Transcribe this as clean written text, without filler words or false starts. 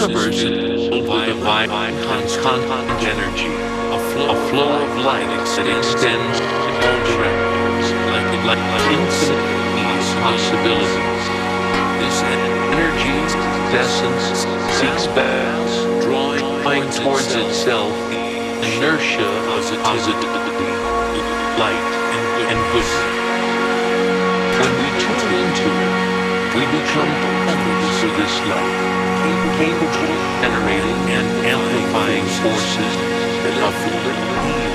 universe is filled with a constant energy, a flow of light that extends to all directions, like infinite possibilities. This energy's essence seeks balance, drawing towards itself the inertia of positivity, light, and goodness. When we tune into it, we become others for this light, capable of generating and amplifying forces that uplift,